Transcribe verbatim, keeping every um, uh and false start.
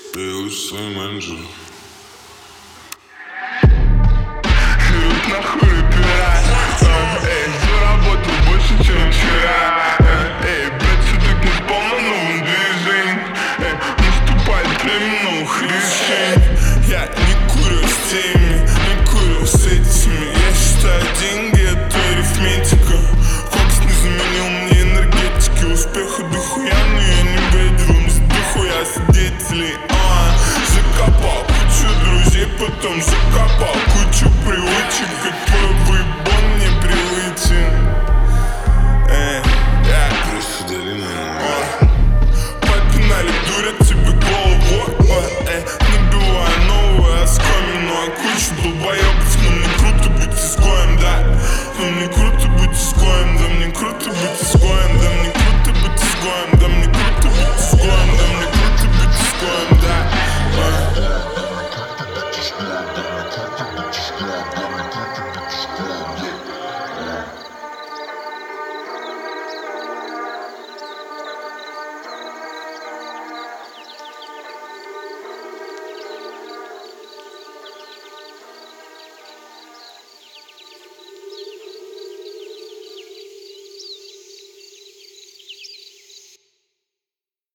Ты лучше свой менеджер. Хирург нахуй пират. Эй, заработал больше, чем вчера. Эй, блядь, все-таки спал на новом движении. Эй, наступает время новых решений. Я не курю с теми, не курю с этими. Я считаю деньги, это арифметика. Кокс не заменил мне энергетики. Успеха дохуя, но я не бредил им с дохуя свидетелей.